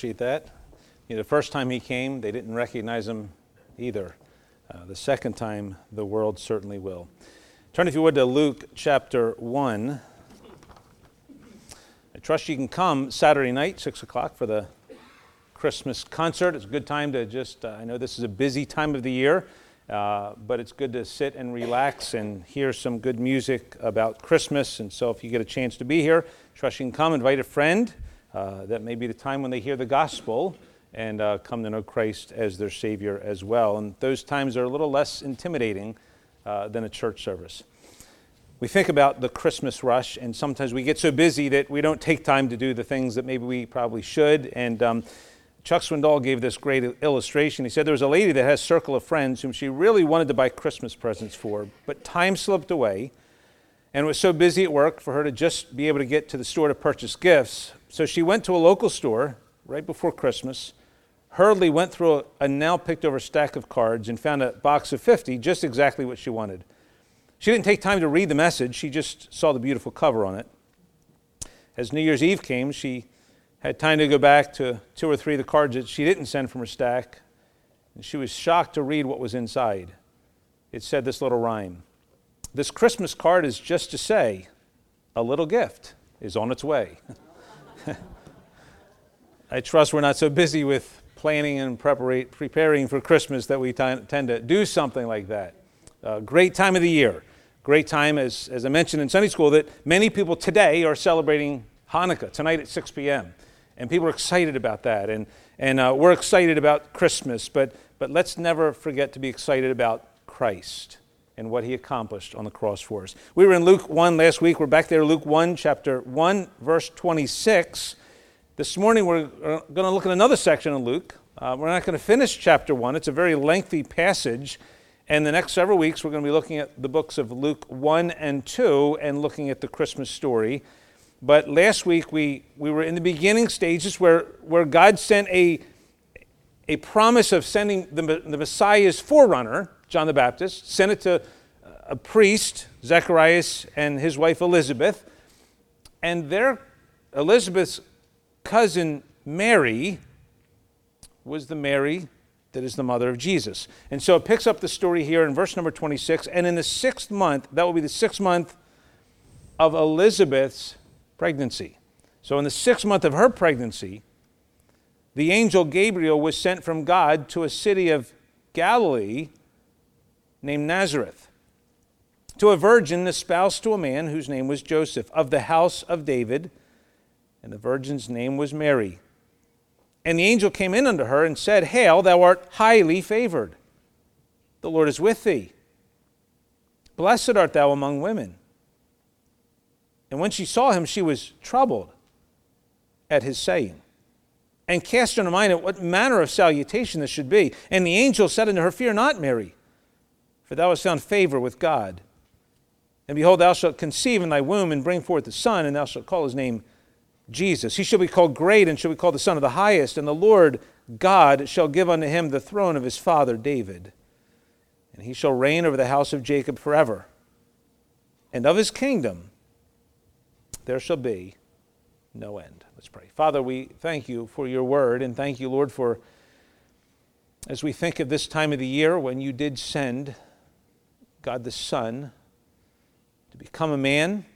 appreciate that. The first time he came, they didn't recognize him either. The second time, the world certainly will. Turn, if you would, to Luke chapter 1. I trust you can come Saturday night, 6 o'clock, for the Christmas concert. It's a good time to just, I know this is a busy time of the year, but it's good to sit and relax and hear some good music about Christmas. And so if you get a chance to be here, trust you can come, invite a friend. That may be the time when they hear the gospel and come to know Christ as their Savior as well. And those times are a little less intimidating than a church service. We think about the Christmas rush, and sometimes we get so busy that we don't take time to do the things that maybe we probably should. And Chuck Swindoll gave this great illustration. He said there was a lady that has a circle of friends whom she really wanted to buy Christmas presents for, but time slipped away, and it was so busy at work for her to just be able to get to the store to purchase gifts. So she went to a local store right before Christmas, hurriedly went through a now picked over stack of cards and found a box of 50, just exactly what she wanted. She didn't take time to read the message, she just saw the beautiful cover on it. As New Year's Eve came, she had time to go back to 2 or 3 of the cards that she didn't send from her stack, and she was shocked to read what was inside. It said this little rhyme: "This Christmas card is just to say, a little gift is on its way." I trust we're not so busy with planning and preparing for Christmas that we tend to do something like that. Great time of the year. Great time, as I mentioned in Sunday school, that many people today are celebrating Hanukkah, tonight at 6 p.m. And people are excited about that. And we're excited about Christmas, but let's never forget to be excited about Christ and what he accomplished on the cross for us. We were in Luke 1 last week. We're back there, Luke 1, chapter 1, verse 26. This morning we're going to look at another section of Luke. We're not going to finish chapter 1. It's a very lengthy passage. And the next several weeks we're going to be looking at the books of Luke 1 and 2 and looking at the Christmas story. But last week we were in the beginning stages where God sent a promise of sending the Messiah's forerunner, John the Baptist, sent it to a priest, Zacharias, and his wife Elizabeth. And Elizabeth's cousin Mary was the Mary that is the mother of Jesus. And so it picks up the story here in verse number 26. And in the 6th month, that will be the 6th month of Elizabeth's pregnancy. So in the 6th month of her pregnancy, the angel Gabriel was sent from God to a city of Galilee named Nazareth, to a virgin espoused to a man whose name was Joseph, of the house of David, and the virgin's name was Mary. And the angel came in unto her and said, "Hail, thou art highly favored. The Lord is with thee. Blessed art thou among women." And when she saw him, she was troubled at his saying, and cast in her mind at what manner of salutation this should be. And the angel said unto her, "Fear not, Mary, for thou hast found favor with God. And behold, thou shalt conceive in thy womb, and bring forth a son, and thou shalt call his name Jesus. He shall be called great, and shall be called the Son of the Highest. And the Lord God shall give unto him the throne of his father David. And he shall reign over the house of Jacob forever. And of his kingdom there shall be no end." Let's pray. Father, we thank you for your word, and thank you, Lord, for as we think of this time of the year when you did send God the Son to become a man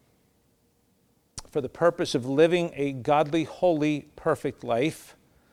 for the purpose of living a godly, holy, perfect life,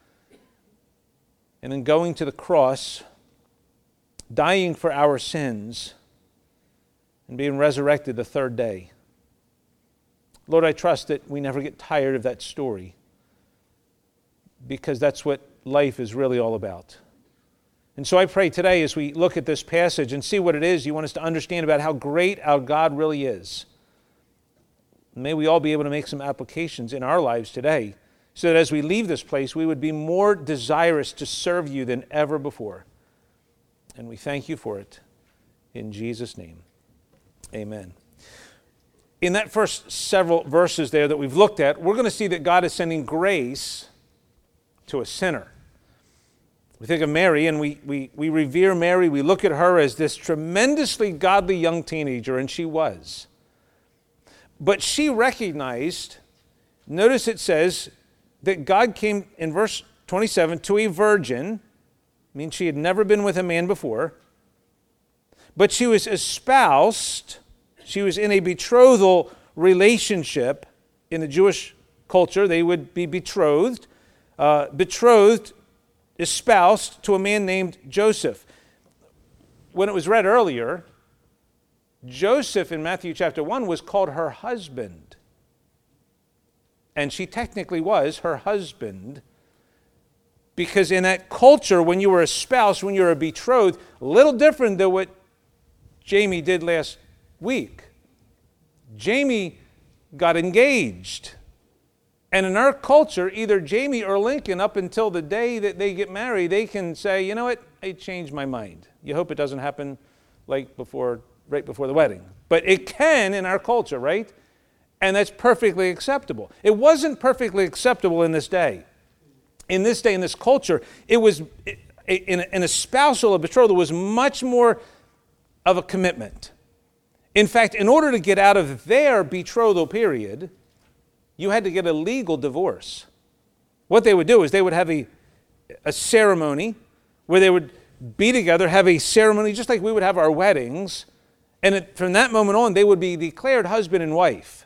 and in going to the cross, dying for our sins, and being resurrected the 3rd day. Lord, I trust that we never get tired of that story, because that's what life is really all about. And so I pray today as we look at this passage and see what it is you want us to understand about how great our God really is, may we all be able to make some applications in our lives today, so that as we leave this place, we would be more desirous to serve you than ever before. And we thank you for it. In Jesus' name, amen. In that first several verses there that we've looked at, we're going to see that God is sending grace to a sinner. We think of Mary, and we revere Mary. We look at her as this tremendously godly young teenager, and she was. But she recognized, notice it says, that God came, in verse 27, to a virgin, means she had never been with a man before, but she was espoused, she was in a betrothal relationship. In the Jewish culture, they would be betrothed, espoused to a man named Joseph. When it was read earlier, Joseph in Matthew chapter 1 was called her husband. And she technically was her husband, because in that culture, when you were a spouse, when you were a betrothed, a little different than what Jamie did last week. Jamie got engaged. And in our culture, either Jamie or Lincoln, up until the day that they get married, they can say, you know what, I changed my mind. You hope it doesn't happen right before the wedding. But it can in our culture, right? And that's perfectly acceptable. It wasn't perfectly acceptable in this day. In this day, in this culture, it was, in a spousal, a betrothal was much more of a commitment. In fact, in order to get out of their betrothal period, you had to get a legal divorce. What they would do is they would have a ceremony where they would be together, have a ceremony just like we would have our weddings, and from that moment on, they would be declared husband and wife.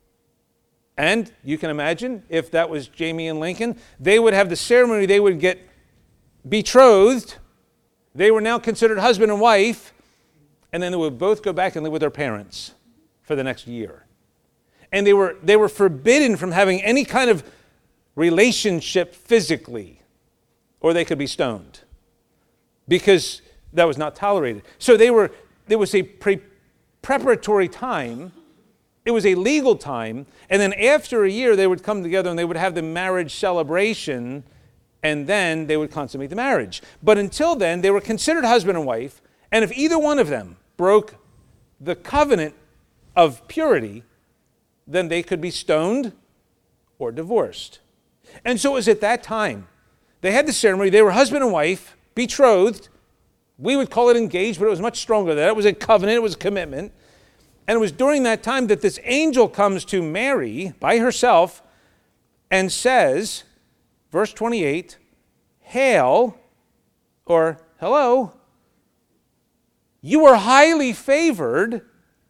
And you can imagine, if that was Jamie and Lincoln, they would have the ceremony, they would get betrothed, they were now considered husband and wife, and then they would both go back and live with their parents for the next year. And they were forbidden from having any kind of relationship physically, or they could be stoned, because that was not tolerated. So there was a preparatory time. It was a legal time, and then after a year, they would come together and they would have the marriage celebration, and then they would consummate the marriage. But until then, they were considered husband and wife, and if either one of them broke the covenant of purity, then they could be stoned or divorced. And so it was at that time. They had the ceremony, they were husband and wife, betrothed. We would call it engaged, but it was much stronger than that. It was a covenant, it was a commitment. And it was during that time that this angel comes to Mary by herself and says, verse 28, "Hail," or hello, "you are highly favored.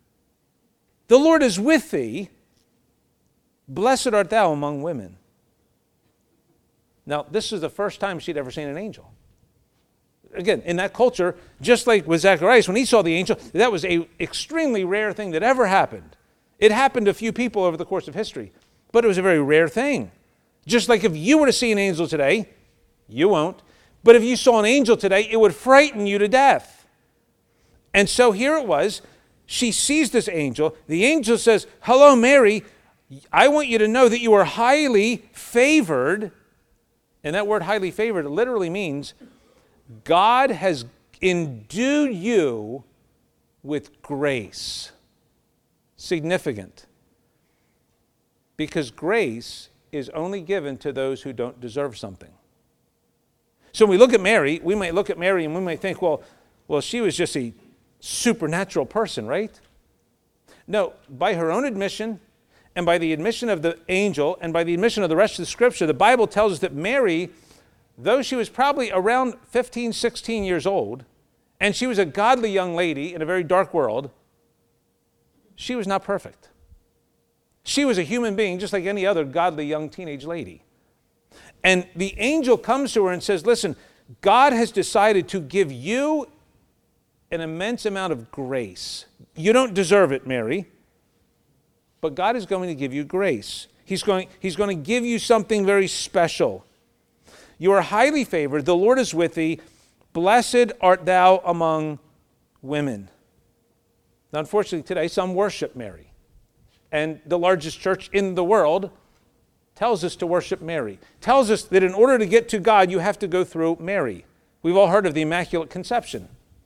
The Lord is with thee. Blessed art thou among women." Now, this is the first time she'd ever seen an angel. Again, in that culture, just like with Zacharias, when he saw the angel, that was an extremely rare thing that ever happened. It happened to a few people over the course of history, but it was a very rare thing. Just like if you were to see an angel today, you won't, but if you saw an angel today, it would frighten you to death. And so here it was, she sees this angel. The angel says, "Hello, Mary, I want you to know that you are highly favored." And that word highly favored literally means God has endued you with grace. Significant. Because grace is only given to those who don't deserve something. So when we look at Mary, we might look at Mary and we might think, well, she was just a supernatural person, right? No, by her own admission, and by the admission of the angel, and by the admission of the rest of the Scripture, the Bible tells us that Mary, though she was probably around 15, 16 years old, and she was a godly young lady in a very dark world, she was not perfect. She was a human being just like any other godly young teenage lady. And the angel comes to her and says, "Listen, God has decided to give you an immense amount of grace. You don't deserve it, Mary, but God is going to give you grace. He's going to give you something very special. You are highly favored. The Lord is with thee. Blessed art thou among women." Now, unfortunately, today, some worship Mary. And the largest church in the world tells us to worship Mary. Tells us that in order to get to God, you have to go through Mary. We've all heard of the Immaculate Conception.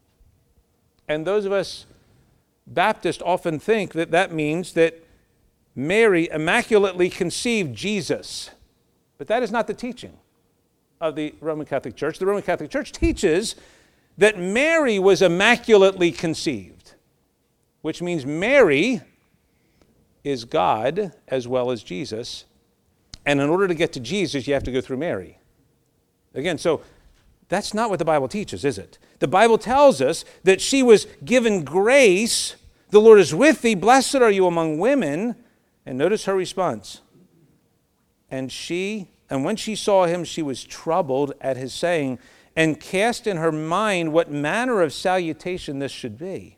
And those of us Baptists often think that that means that Mary immaculately conceived Jesus. But that is not the teaching of the Roman Catholic Church. The Roman Catholic Church teaches that Mary was immaculately conceived, which means Mary is God as well as Jesus, And in order to get to Jesus, you have to go through Mary. Again, so that's not what the Bible teaches, is it? The Bible tells us that she was given grace. The Lord is with thee. Blessed are you among women. And notice her response. And when she saw him, she was troubled at his saying, and cast in her mind what manner of salutation this should be.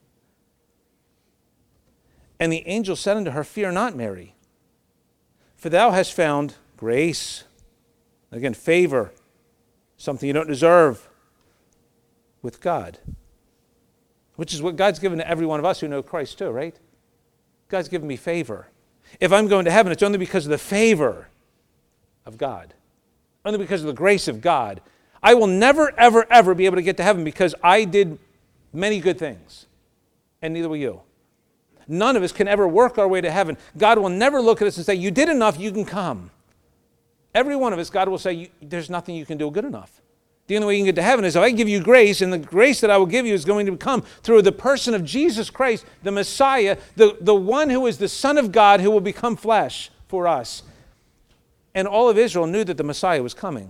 And the angel said unto her, Fear not, Mary, for thou hast found grace. Again, favor, something you don't deserve, with God. Which is what God's given to every one of us who know Christ too, right? God's given me favor. If I'm going to heaven, it's only because of the favor of God. Only because of the grace of God. I will never, ever, ever be able to get to heaven because I did many good things. And neither will you. None of us can ever work our way to heaven. God will never look at us and say, you did enough, you can come. Every one of us, God will say, there's nothing you can do good enough. The only way you can get to heaven is if I give you grace, and the grace that I will give you is going to come through the person of Jesus Christ, the Messiah, the one who is the Son of God who will become flesh for us. And all of Israel knew that the Messiah was coming.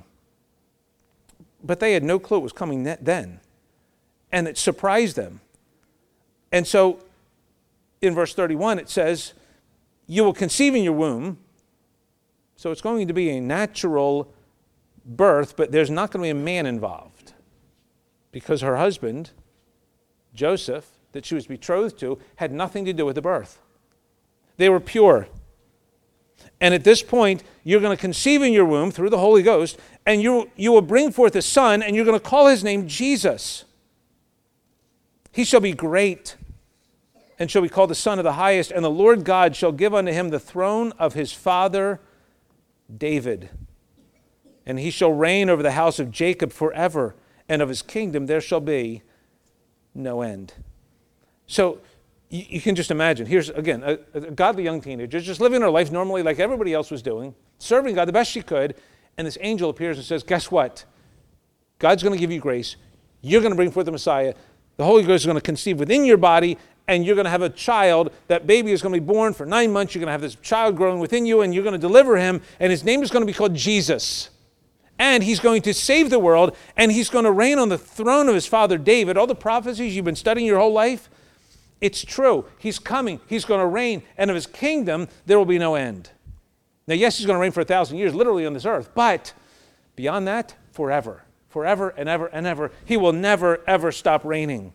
But they had no clue it was coming then. And it surprised them. And so, in verse 31, it says, you will conceive in your womb. So it's going to be a natural birth, but there's not going to be a man involved. Because her husband, Joseph, that she was betrothed to, had nothing to do with the birth. They were pure. And at this point, you're going to conceive in your womb through the Holy Ghost, and you will bring forth a son, and you're going to call his name Jesus. He shall be great, and shall be called the Son of the Highest, and the Lord God shall give unto him the throne of his father David. And he shall reign over the house of Jacob forever, and of his kingdom there shall be no end. So you can just imagine, here's again, a godly young teenager just living her life normally like everybody else was doing, serving God the best she could, and this angel appears and says, guess what? God's going to give you grace. You're going to bring forth the Messiah. The Holy Ghost is going to conceive within your body, and you're going to have a child. That baby is going to be born for 9 months. You're going to have this child growing within you, and you're going to deliver him, and his name is going to be called Jesus. And he's going to save the world, and he's going to reign on the throne of his father David. All the prophecies you've been studying your whole life, it's true. He's coming. He's going to reign, and of his kingdom there will be no end. Now, yes, he's going to reign for 1,000 years, literally on this earth, but beyond that, forever. Forever and ever and ever. He will never, ever stop reigning.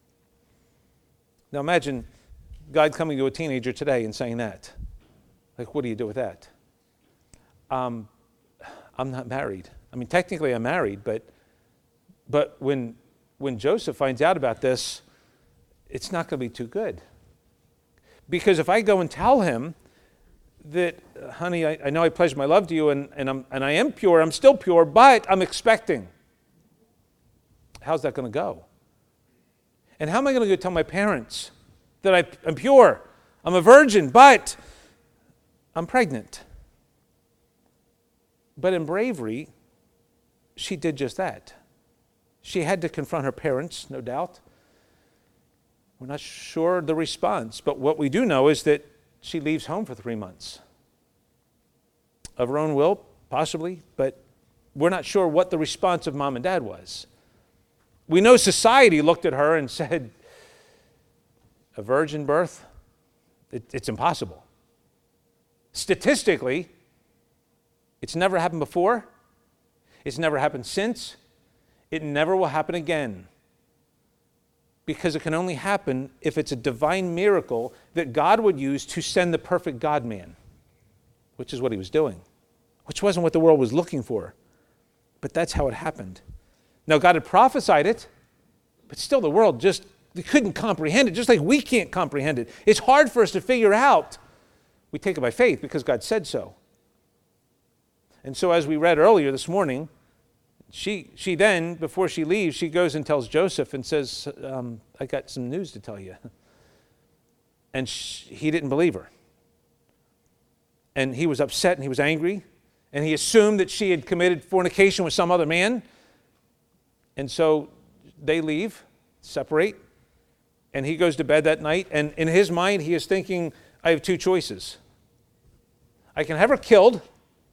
Now imagine God coming to a teenager today and saying that. Like, what do you do with that? I'm not married. I mean, technically I'm married, but when Joseph finds out about this, it's not going to be too good. Because if I go and tell him that, honey, I know I pledged my love to you, and I am pure, I'm still pure, but I'm expecting. How's that going to go? And how am I going to go tell my parents that I'm pure, I'm a virgin, but I'm pregnant? But in bravery, she did just that. She had to confront her parents, no doubt. We're not sure the response, but what we do know is that she leaves home for 3 months. Of her own will, possibly, but we're not sure what the response of mom and dad was. We know society looked at her and said, a virgin birth? It's impossible. Statistically, it's never happened before. It's never happened since. It never will happen again. Because it can only happen if it's a divine miracle that God would use to send the perfect God-man, which is what he was doing, which wasn't what the world was looking for. But that's how it happened. Now, God had prophesied it, but still the world they couldn't comprehend it, just like we can't comprehend it. It's hard for us to figure out. We take it by faith because God said so. And so as we read earlier this morning, she then, before she leaves, she goes and tells Joseph and says, I got some news to tell you. And he didn't believe her. And he was upset and he was angry. And he assumed that she had committed fornication with some other man. And so they leave, separate, and he goes to bed that night. And in his mind, he is thinking, I have two choices. I can have her killed,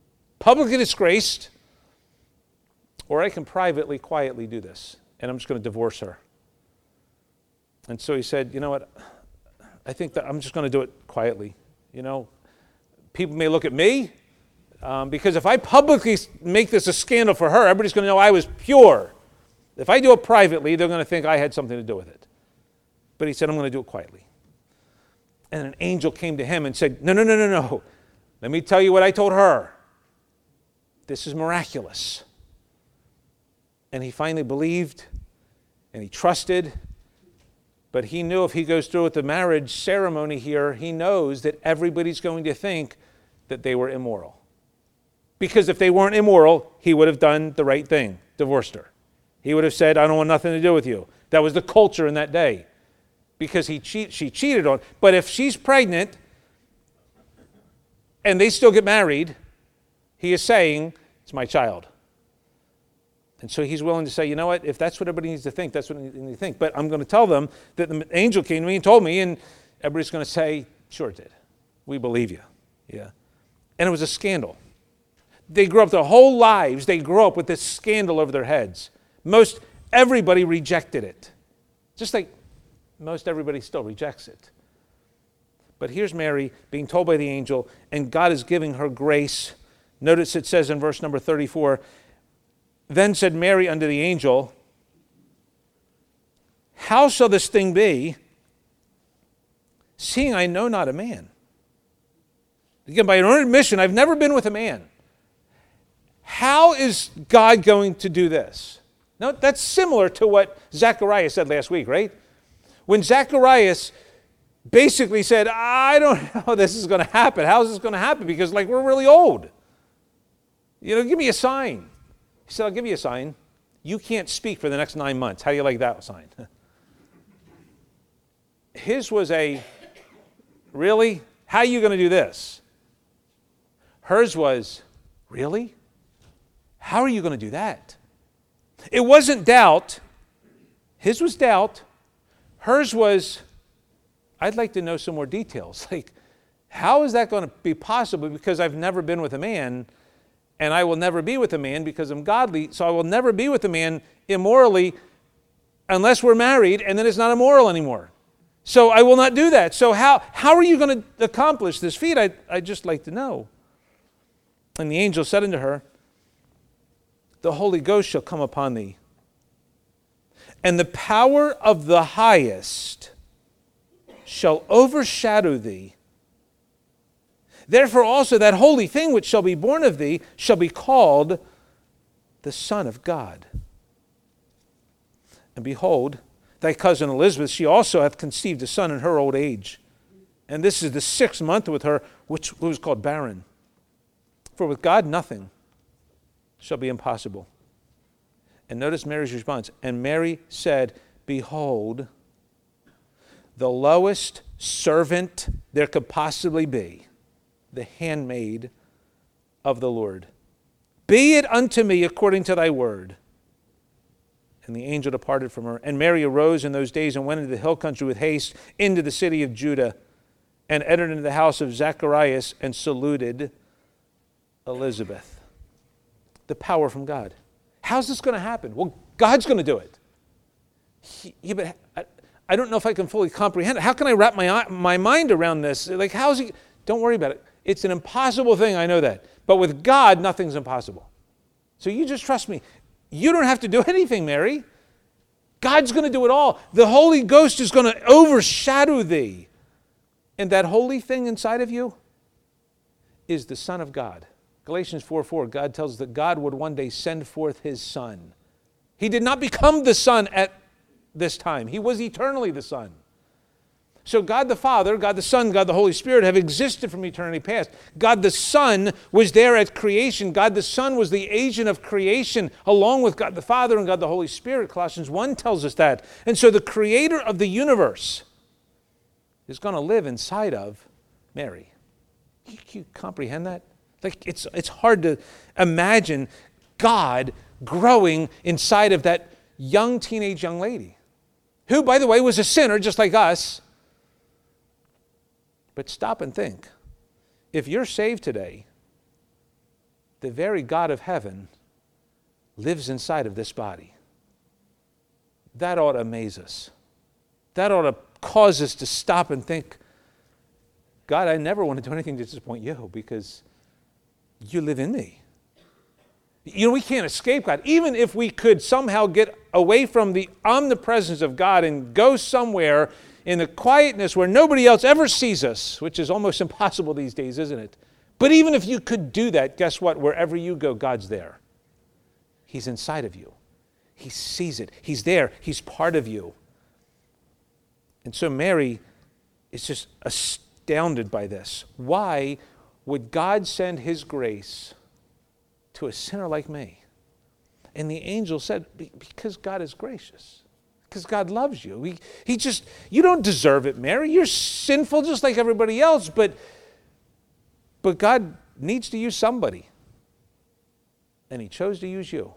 publicly disgraced, or I can privately, quietly do this, and I'm just going to divorce her. And so he said, you know what, I think that I'm just going to do it quietly. You know, people may look at me, because if I publicly make this a scandal for her, everybody's going to know I was pure. If I do it privately, they're going to think I had something to do with it. But he said, I'm going to do it quietly. And an angel came to him and said, no. Let me tell you what I told her. This is miraculous. And he finally believed, and he trusted. But he knew if he goes through with the marriage ceremony here, he knows that everybody's going to think that they were immoral. Because if they weren't immoral, he would have done the right thing, divorced her. He would have said, I don't want nothing to do with you. That was the culture in that day. Because she cheated on. But if she's pregnant and they still get married, he is saying, it's my child. And so he's willing to say, you know what, if that's what everybody needs to think, that's what they need to think. But I'm going to tell them that the angel came to me and told me, and everybody's going to say, sure it did. We believe you. Yeah. And it was a scandal. They grew up their whole lives, they grew up with this scandal over their heads. Most everybody rejected it. Just like most everybody still rejects it. But here's Mary being told by the angel, and God is giving her grace. Notice it says in verse number 34, then said Mary unto the angel, how shall this thing be, seeing I know not a man? Again, by your own admission, I've never been with a man. How is God going to do this? Now, that's similar to what Zechariah said last week, right? When Zacharias basically said, I don't know how this is going to happen. How is this going to happen? Because, we're really old. You know, give me a sign. He said, I'll give you a sign. You can't speak for the next 9 months. How do you like that sign? His was a, really? How are you going to do this? Hers was, really? How are you going to do that? It wasn't doubt. His was doubt. Hers was, I'd like to know some more details. How is that going to be possible? Because I've never been with a man, and I will never be with a man because I'm godly, so I will never be with a man immorally unless we're married, and then it's not immoral anymore. So I will not do that. So how are you going to accomplish this feat? I'd just like to know. And the angel said unto her, the Holy Ghost shall come upon thee, and the power of the highest shall overshadow thee. Therefore also that holy thing which shall be born of thee shall be called the Son of God. And behold, thy cousin Elizabeth, she also hath conceived a son in her old age. And this is the 6th month with her, which was called barren. For with God nothing shall be impossible. And notice Mary's response. And Mary said, behold, the lowest servant there could possibly be, the handmaid of the Lord. Be it unto me according to thy word. And the angel departed from her. And Mary arose in those days and went into the hill country with haste into the city of Judah, and entered into the house of Zacharias and saluted Elizabeth. The power from God. How's this going to happen? Well, God's going to do it. But I don't know if I can fully comprehend it. How can I wrap my mind around this? How is he? Don't worry about it. It's an impossible thing, I know that. But with God, nothing's impossible. So you just trust me. You don't have to do anything, Mary. God's going to do it all. The Holy Ghost is going to overshadow thee. And that holy thing inside of you is the Son of God. Galatians 4:4, God tells us that God would one day send forth his Son. He did not become the Son at this time. He was eternally the Son. So God the Father, God the Son, God the Holy Spirit have existed from eternity past. God the Son was there at creation. God the Son was the agent of creation along with God the Father and God the Holy Spirit. Colossians 1 tells us that. And so the creator of the universe is going to live inside of Mary. Can you comprehend that? It's hard to imagine God growing inside of that teenage young lady, who, by the way, was a sinner just like us. But stop and think. If you're saved today, the very God of heaven lives inside of this body. That ought to amaze us. That ought to cause us to stop and think, God, I never want to do anything to disappoint you because you live in me. You know, we can't escape God. Even if we could somehow get away from the omnipresence of God and go somewhere in the quietness where nobody else ever sees us, which is almost impossible these days, isn't it? But even if you could do that, guess what? Wherever you go, God's there. He's inside of you. He sees it. He's there. He's part of you. And so Mary is just astounded by this. Why would God send his grace to a sinner like me? And the angel said, because God is gracious. Because God loves you. You don't deserve it, Mary. You're sinful just like everybody else, but God needs to use somebody. And he chose to use you.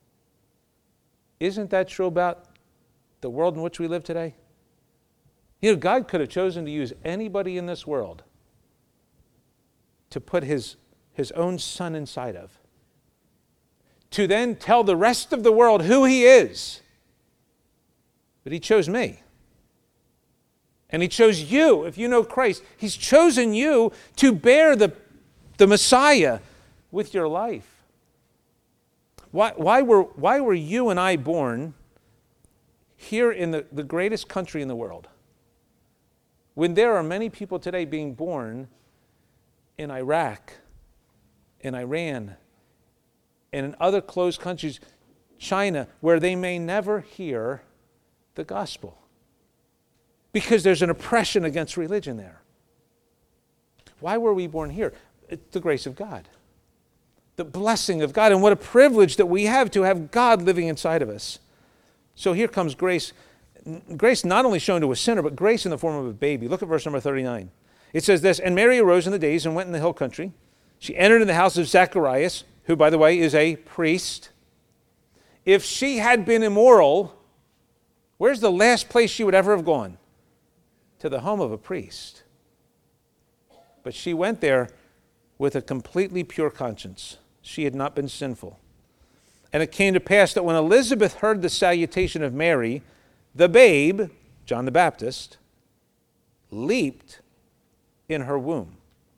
Isn't that true about the world in which we live today? You know, God could have chosen to use anybody in this world to put his own son inside of, to then tell the rest of the world who he is. But he chose me. And he chose you, if you know Christ. He's chosen you to bear the Messiah with your life. Why were you and I born here in the greatest country in the world, when there are many people today being born in Iraq, in Iran, and in other closed countries, China, where they may never hear the gospel because there's an oppression against religion there? Why were we born here? It's the grace of God, the blessing of God, and what a privilege that we have to have God living inside of us. So here comes grace. Grace not only shown to a sinner, but grace in the form of a baby. Look at verse number 39. It says this, and Mary arose in the days and went in the hill country. She entered in the house of Zacharias, who, by the way, is a priest. If she had been immoral, where's the last place she would ever have gone? To the home of a priest. But she went there with a completely pure conscience. She had not been sinful. And it came to pass that when Elizabeth heard the salutation of Mary, the babe, John the Baptist, leaped in her womb.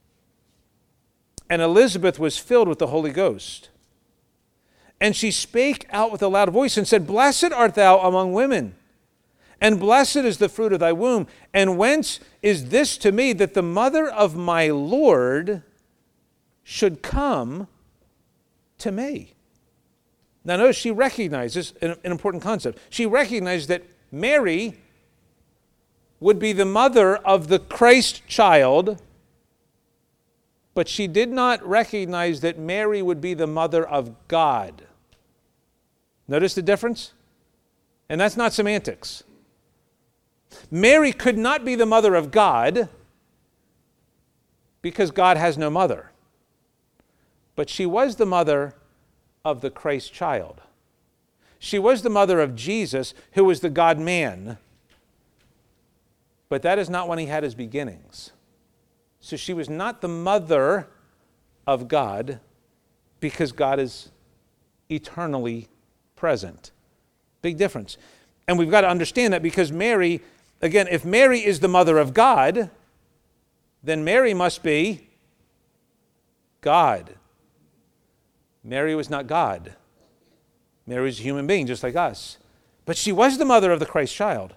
And Elizabeth was filled with the Holy Ghost. And she spake out with a loud voice and said, Blessed art thou among women, and blessed is the fruit of thy womb. And whence is this to me that the mother of my Lord should come to me? Now notice she recognizes an important concept. She recognized that Mary would be the mother of the Christ child, but she did not recognize that Mary would be the mother of God. Notice the difference? And that's not semantics. Mary could not be the mother of God because God has no mother. But she was the mother of the Christ child. She was the mother of Jesus, who was the God-man. But that is not when he had his beginnings. So she was not the mother of God because God is eternally present. Big difference. And we've got to understand that because Mary, again, if Mary is the mother of God, then Mary must be God. Mary was not God. Mary was a human being just like us. But she was the mother of the Christ child.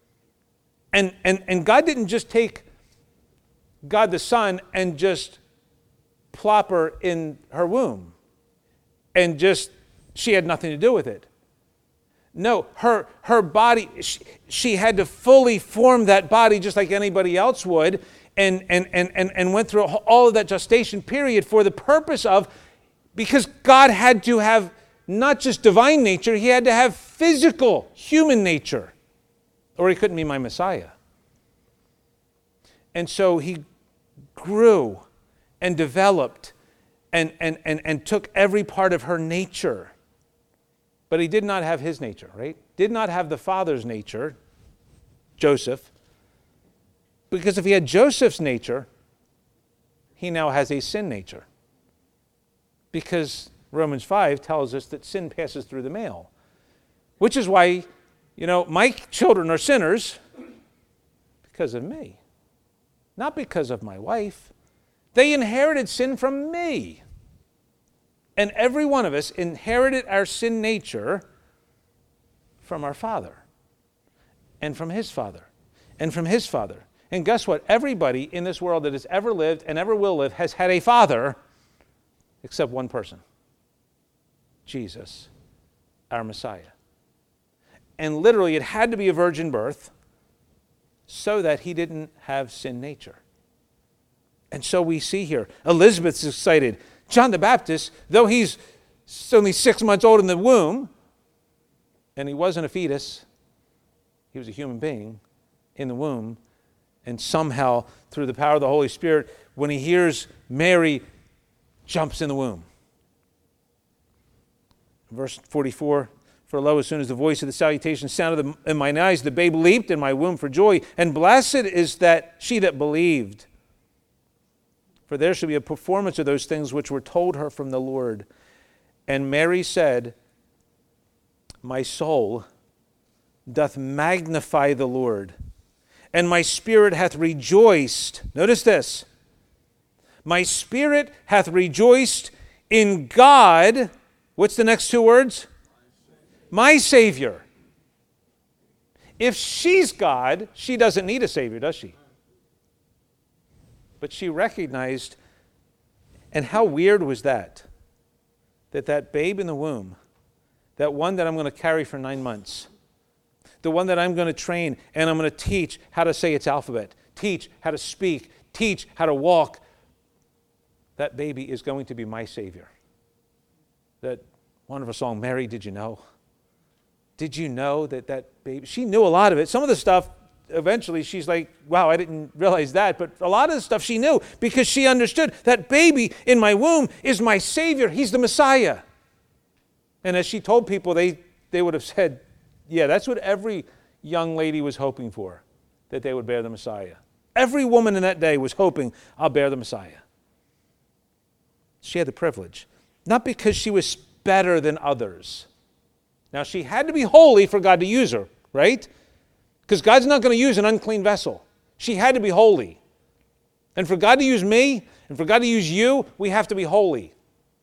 And God didn't just take God the Son and just plop her in her womb and just, she had nothing to do with it. No, her body, she had to fully form that body just like anybody else would and went through all of that gestation period for the purpose of, because God had to have not just divine nature, he had to have physical human nature, or he couldn't be my Messiah. And so he grew and developed and took every part of her nature. But he did not have his nature, right? Did not have the Father's nature, Joseph. Because if he had Joseph's nature, he now has a sin nature. because Romans 5 tells us that sin passes through the male. Which is why, my children are sinners because of me, not because of my wife. They inherited sin from me. And every one of us inherited our sin nature from our father, and from his father, and from his father. And guess what? Everybody in this world that has ever lived and ever will live has had a father except one person. Jesus, our Messiah. And literally it had to be a virgin birth so that he didn't have sin nature. And so we see here, Elizabeth's excited. John the Baptist, though he's only 6 months old in the womb, and he wasn't a fetus, he was a human being in the womb, and somehow, through the power of the Holy Spirit, when he hears Mary, jumps in the womb. Verse 44, for lo, as soon as the voice of the salutation sounded in mine eyes, the babe leaped in my womb for joy, and blessed is that she that believed. For there shall be a performance of those things which were told her from the Lord. And Mary said, my soul doth magnify the Lord, and my spirit hath rejoiced. Notice this. My spirit hath rejoiced in God. What's the next two words? My Savior. If she's God, she doesn't need a Savior, does she? But she recognized, and how weird was that? That babe in the womb, that one that I'm going to carry for 9 months, the one that I'm going to train and I'm going to teach how to say its alphabet, teach how to speak, teach how to walk, that baby is going to be my Savior. That wonderful song, Mary, did you know? Did you know that baby? She knew a lot of it. Some of the stuff, eventually she's like, wow, I didn't realize that. But a lot of the stuff she knew because she understood that baby in my womb is my Savior. He's the Messiah. And as she told people, they would have said, yeah, that's what every young lady was hoping for, that they would bear the Messiah. Every woman in that day was hoping, I'll bear the Messiah. She had the privilege. Not because she was better than others. Now, she had to be holy for God to use her, right? Because God's not going to use an unclean vessel. She had to be holy. And for God to use me, and for God to use you, we have to be holy.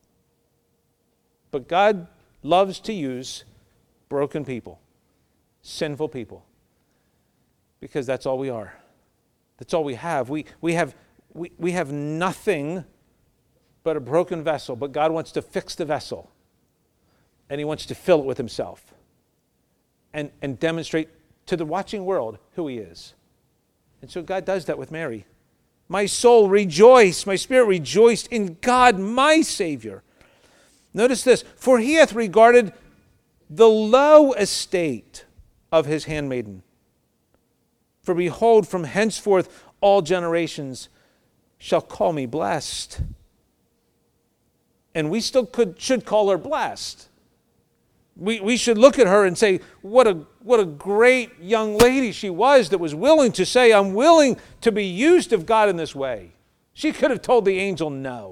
But God loves to use broken people, sinful people, because that's all we are. That's all we have. We have nothing but a broken vessel, but God wants to fix the vessel, and he wants to fill it with himself and demonstrate to the watching world who he is. And so God does that with Mary. My soul rejoiced, my spirit rejoiced in God, my Savior. Notice this, for he hath regarded the low estate of his handmaiden. For behold, from henceforth all generations shall call me blessed. And we still should call her blessed. We should look at her and say, what a great young lady she was that was willing to say, I'm willing to be used of God in this way. She could have told the angel no.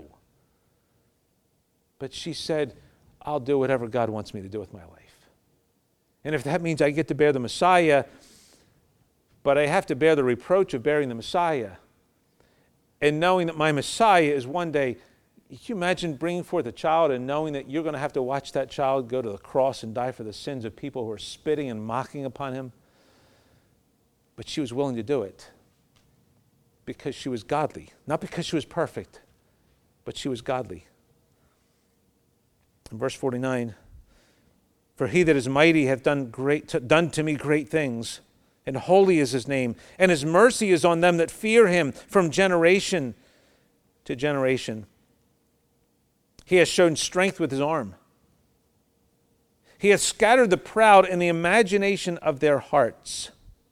But she said, I'll do whatever God wants me to do with my life. And if that means I get to bear the Messiah, but I have to bear the reproach of bearing the Messiah, and knowing that my Messiah is one day, can you imagine bringing forth a child and knowing that you're going to have to watch that child go to the cross and die for the sins of people who are spitting and mocking upon him? But she was willing to do it because she was godly. Not because she was perfect, but she was godly. In verse 49, for he that is mighty hath done to me great things, and holy is his name, and his mercy is on them that fear him from generation to generation. He has shown strength with his arm. He hath scattered the proud in the imagination of their hearts.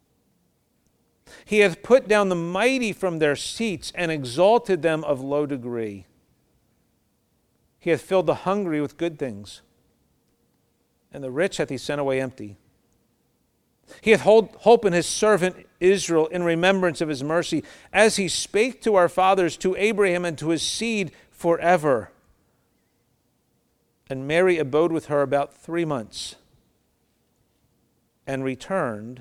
He hath put down the mighty from their seats and exalted them of low degree. He hath filled the hungry with good things, and the rich hath he sent away empty. He hath hope in his servant Israel in remembrance of his mercy, as he spake to our fathers, to Abraham, and to his seed forever. And Mary abode with her about 3 months and returned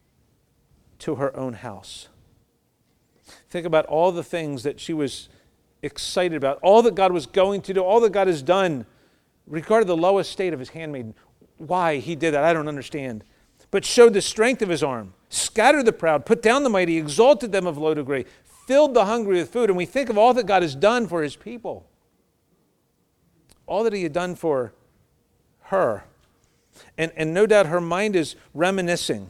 to her own house. Think about all the things that she was excited about, all that God was going to do, all that God has done, regarded the low estate of his handmaiden. Why he did that, I don't understand. But showed the strength of his arm, scattered the proud, put down the mighty, exalted them of low degree, filled the hungry with food. And we think of all that God has done for his people. All that he had done for her. And no doubt her mind is reminiscing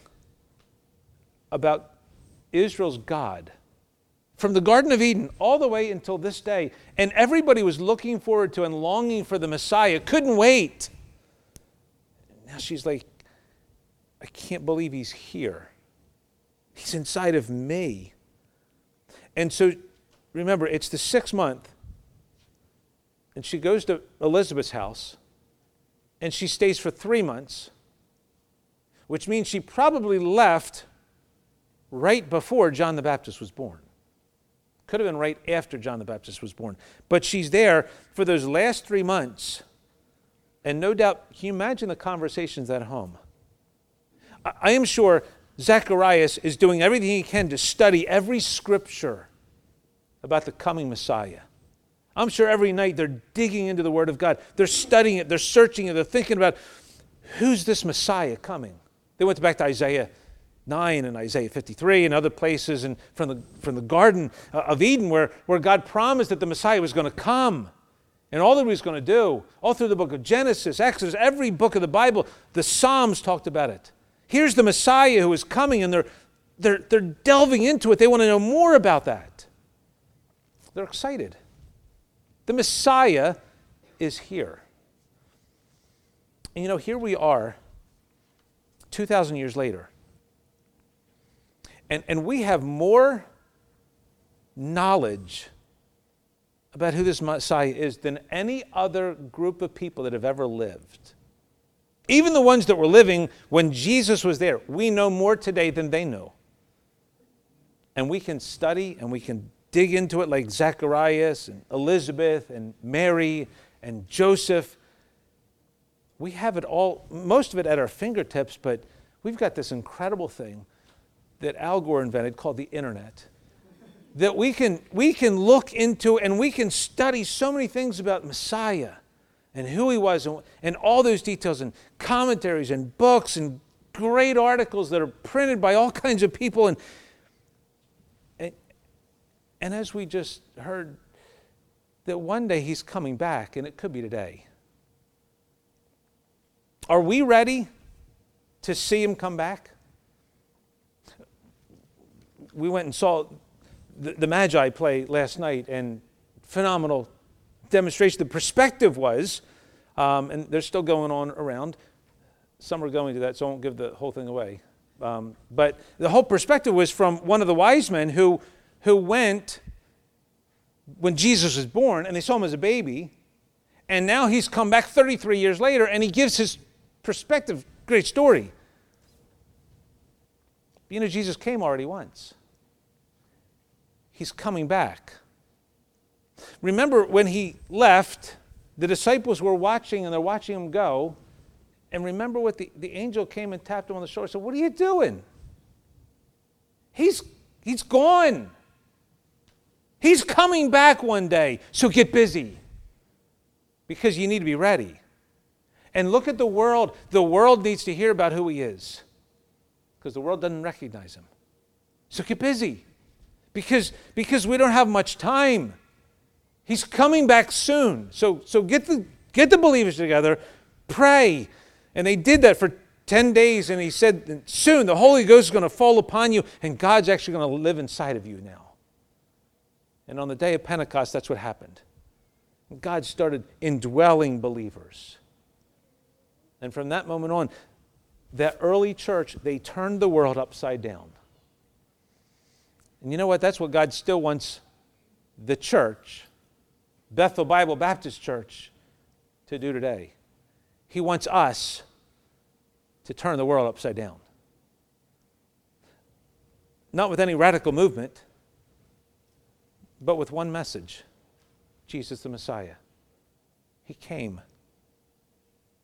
about Israel's God. From the Garden of Eden all the way until this day. And everybody was looking forward to and longing for the Messiah. Couldn't wait. Now she's like, I can't believe he's here. He's inside of me. And so, remember, it's the 6th month. And she goes to Elizabeth's house. And she stays for 3 months. Which means she probably left right before John the Baptist was born. Could have been right after John the Baptist was born. But she's there for those last 3 months. And no doubt, can you imagine the conversations at home? I am sure Zacharias is doing everything he can to study every scripture about the coming Messiah. I'm sure every night they're digging into the Word of God. They're studying it. They're searching it. They're thinking about, who's this Messiah coming? They went back to Isaiah 9 and Isaiah 53 and other places, and from the Garden of Eden where God promised that the Messiah was going to come and all that he was going to do. All through the book of Genesis, Exodus, every book of the Bible, the Psalms talked about it. Here's the Messiah who is coming, and they're delving into it. They want to know more about that. They're excited. The Messiah is here. And you know, here we are 2,000 years later. And we have more knowledge about who this Messiah is than any other group of people that have ever lived. Even the ones that were living when Jesus was there, we know more today than they know. And we can study and we can dig into it like Zacharias and Elizabeth and Mary and Joseph. We have it all, most of it at our fingertips, but we've got this incredible thing that Al Gore invented called the internet, that we can look into, and we can study so many things about Messiah and who he was, and all those details, and commentaries and books and great articles that are printed by all kinds of people. And as we just heard, that one day he's coming back, and it could be today. Are we ready to see him come back? We went and saw the Magi play last night, and phenomenal demonstration. The perspective was, and they're still going on around. Some are going to that, so I won't give the whole thing away. But the whole perspective was from one of the wise men who went when Jesus was born, and they saw him as a baby, and now he's come back 33 years later, and he gives his perspective. Great story. You know, Jesus came already once. He's coming back. Remember when he left, the disciples were watching, and they're watching him go. And remember what the angel came and tapped him on the shoulder and said, "What are you doing? He's gone. He's coming back one day, so get busy. Because you need to be ready." And look at the world. The world needs to hear about who he is, because the world doesn't recognize him. So get busy. Because we don't have much time. He's coming back soon. So get the believers together, pray. And they did that for 10 days, and he said, soon the Holy Ghost is going to fall upon you, and God's actually going to live inside of you now. And on the day of Pentecost, that's what happened. God started indwelling believers. And from that moment on, that early church, they turned the world upside down. And you know what? That's what God still wants the church, Bethel Bible Baptist Church, to do today. He wants us to turn the world upside down. Not with any radical movement, but with one message: Jesus the Messiah. He came.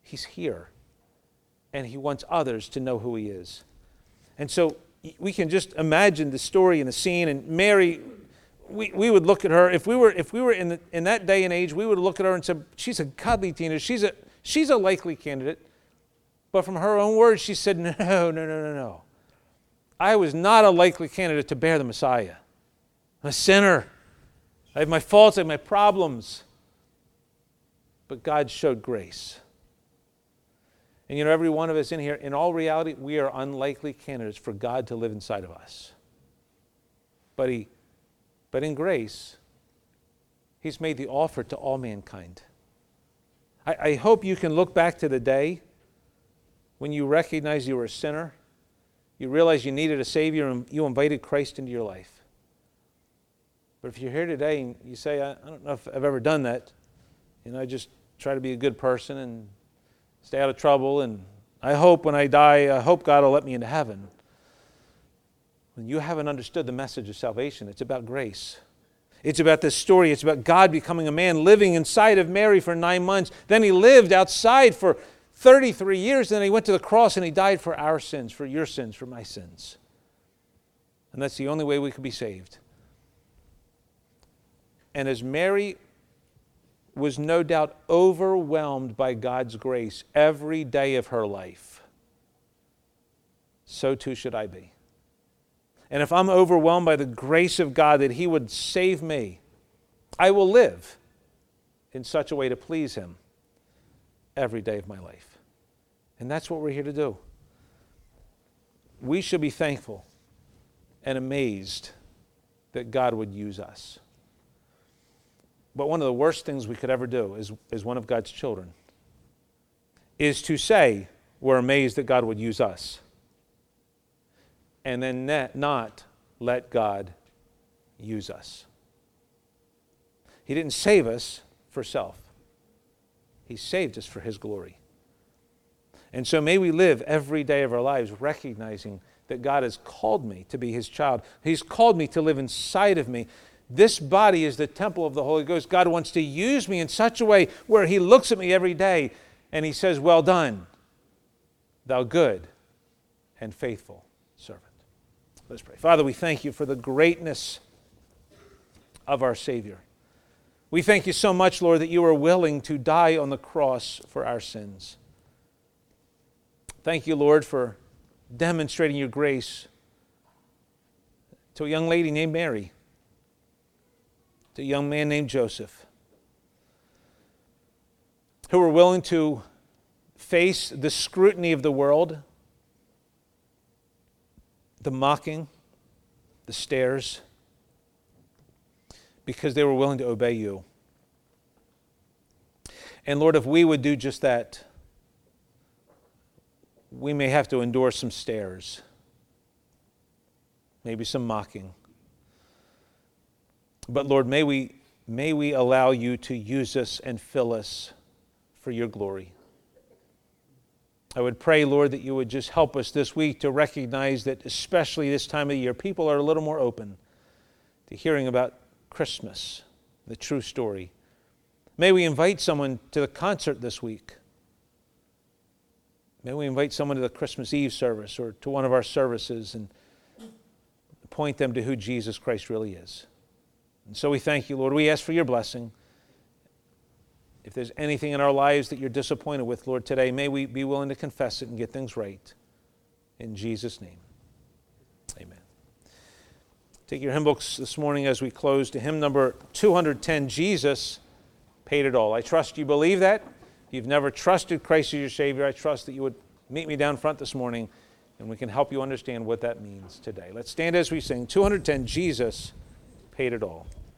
He's here, and he wants others to know who he is. And so we can just imagine the story and the scene, and Mary, we would look at her, if we were in that day and age, we would look at her and say, she's a godly teenager, she's a likely candidate. But from her own words, she said, no. I was not a likely candidate to bear the Messiah. I'm a sinner. I have my faults, I have my problems. But God showed grace. And every one of us in here, in all reality, we are unlikely candidates for God to live inside of us. But in grace, he's made the offer to all mankind. I hope you can look back to the day when you recognized you were a sinner, you realized you needed a Savior, and you invited Christ into your life. But if you're here today and you say, I don't know if I've ever done that, I just try to be a good person and stay out of trouble, and I hope when I die, I hope God will let me into heaven. When you haven't understood the message of salvation, it's about grace. It's about this story. It's about God becoming a man, living inside of Mary for 9 months. Then he lived outside for 33 years, and then he went to the cross and he died for our sins, for your sins, for my sins. And that's the only way we could be saved. And as Mary was no doubt overwhelmed by God's grace every day of her life, so too should I be. And if I'm overwhelmed by the grace of God that he would save me, I will live in such a way to please him every day of my life. And that's what we're here to do. We should be thankful and amazed that God would use us. But one of the worst things we could ever do as one of God's children is to say we're amazed that God would use us and then not let God use us. He didn't save us for self. He saved us for his glory. And so may we live every day of our lives recognizing that God has called me to be his child. He's called me to live inside of me. This body is the temple of the Holy Ghost. God wants to use me in such a way where he looks at me every day and he says, well done, thou good and faithful servant. Let's pray. Father, we thank you for the greatness of our Savior. We thank you so much, Lord, that you are willing to die on the cross for our sins. Thank you, Lord, for demonstrating your grace to a young lady named Mary, to a young man named Joseph, who were willing to face the scrutiny of the world, the mocking, the stares, because they were willing to obey you. And Lord, if we would do just that, we may have to endure some stares, maybe some mocking. But Lord, may we allow you to use us and fill us for your glory. I would pray, Lord, that you would just help us this week to recognize that, especially this time of the year, people are a little more open to hearing about Christmas, the true story. May we invite someone to the concert this week. May we invite someone to the Christmas Eve service or to one of our services and point them to who Jesus Christ really is. And so we thank you, Lord. We ask for your blessing. If there's anything in our lives that you're disappointed with, Lord, today, may we be willing to confess it and get things right. In Jesus' name, amen. Take your hymn books this morning as we close to hymn number 210, Jesus Paid It All. I trust you believe that. If you've never trusted Christ as your Savior, I trust that you would meet me down front this morning and we can help you understand what that means today. Let's stand as we sing 210, Jesus Paid It All.